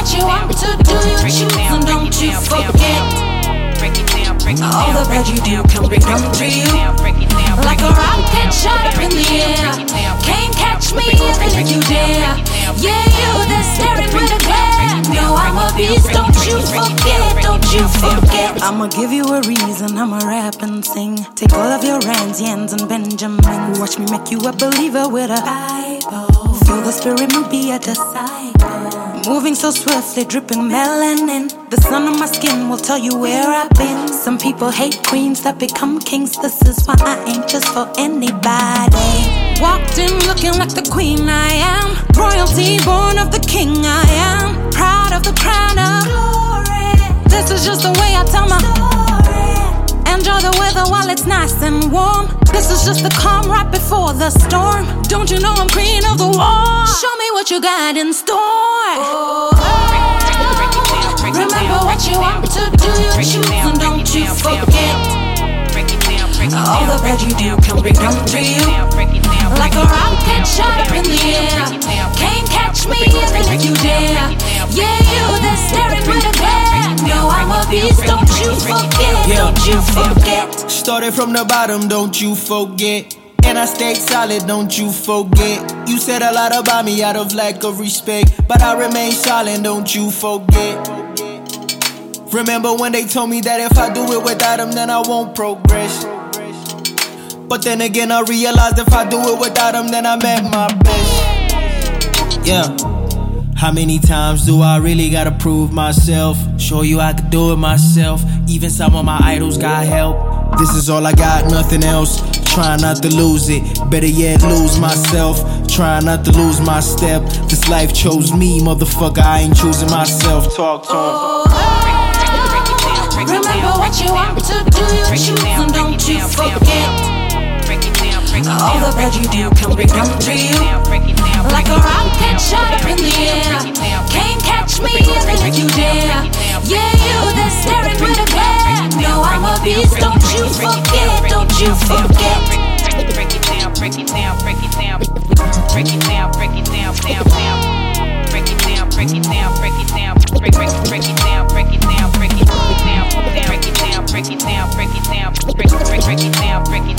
what you want to do, you choose, and don't you forget. All the bad you do can become to you. Like a rocket shot up in the air. Can't catch me even if you dare. Yeah, you that's staring with a glare. No, I'm a beast, don't you forget, don't you forget. I'ma give you a reason, I'ma rap and sing. Take all of your Rands, Yans, and Benjamins. Watch me make you a believer with a Bible. Feel the spirit move, be a disciple. Moving so swiftly, dripping melanin. The sun on my skin will tell you where I've been. Some people hate queens that become kings. This is why I ain't just for anybody. Walked in looking like the queen I am. Royalty born of the king I am. Proud of the crown of glory. This is just the way I tell my story. Enjoy the weather while it's nice and warm. This is just the calm right before the storm. Don't you know I'm queen of the war? Show me what you got in store. Remember what you want to do, you choose, and don't you forget. All the bad you do can become to you. Like a rocket shot up in the air. Can't catch me even if you dare. Yeah, you that's staring with a glare. No, I'm a beast, don't you forget, don't you forget. Started from the bottom, don't you forget. And I stayed solid, don't you forget. You said a lot about me out of lack of respect, but I remain silent, don't you forget. Remember when they told me that if I do it without them, then I won't progress. But then again I realized if I do it without them, then I'm at my best. Yeah. How many times do I really gotta prove myself? Show you I could do it myself. Even some of my idols got help. This is all I got, nothing else. Trying not to lose it, better yet lose myself. Trying not to lose my step. This life chose me, motherfucker, I ain't choosing myself. Talk to him. Remember what you want to do, you choose, and don't you forget. All the bad you do can become to you. Like a rocket shot up in the air. Can't catch me even if you dare. Yeah, you that's staring with a glare. No, I'm a beast, don't you forget, don't you forget. Break it down, break it down, break it down, break it down, break it down, break it down, break it down, break it down, break it down, break it down, break it down, break it down, break it down, break it down, break it down, break it down, break it down, break it down, break it